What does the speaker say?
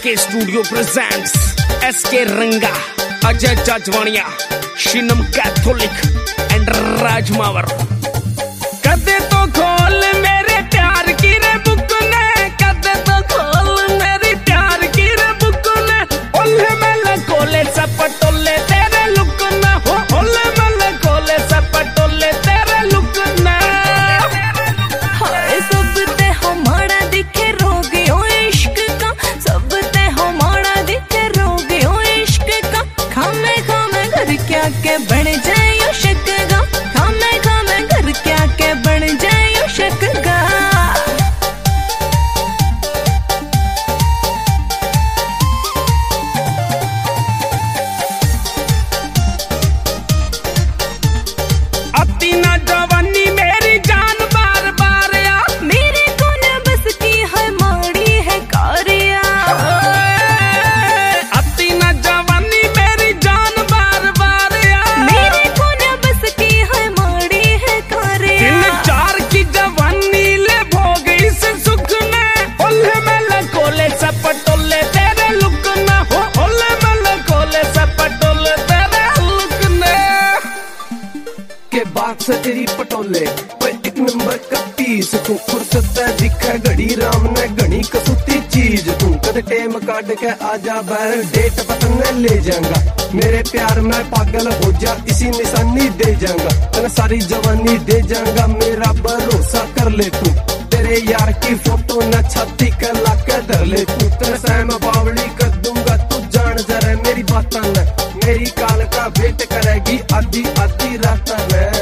SK Studio presents SK Ranga, Ajay Jajwaniya, Shinam Catholic and Raj Mawar। कदे तो खोल मेरे प्यार की रे बुक ने, कदे तो खोल मेरी प्यार की रे बुक ने, ओले मल खोले सपटोले तेरे लुक ने, हो ओले मल खोले सपटोले तेरे लुक ने। हाय सब ते हमारा दिखे रोगी ओ इश्क का, सब ते हमारा दिखे रोगी ओ इश्क का। खामे खामे घर क्या के बन जाए यो शक का, खामे खामे घर क्या के बन जाए यो शक का। अति ना जवानी मेरी जान बार बार या, मेरे को न बस की है माड़ी है कारिया। अति ना जवानी मेरी जान बार बार या, मेरे को न बस की है माड़ी है कारिया। 3-4 की जवानी ले भोग इस सुख ने, ओले मल खोले सपटोले तेरे लुक ने, हो ओले मल खोले सपटोले तेरे लुक ने। के बात से तेरी पटोले पे एक नंबर का पीस तू, फुर्सत दिखे घड़ी राम ने घनी कसूती चीज तू। कद टेम काट के आजा बैर डेट पतन ले जाऊंगा, मेरे प्यार में पागल हो जा इसी निशानी दे जाऊंगा। तेरे सारी जवानी दे जाऊंगा, मेरा भरोसा कर ले तू। तेरे यार की फोटो न छाती के लाके धर ले तू। तेरे सहम बावली कर दूंगा, तू जान जरा मेरी बात न, मेरी काल का वेट करेगी आधी आधी रात में।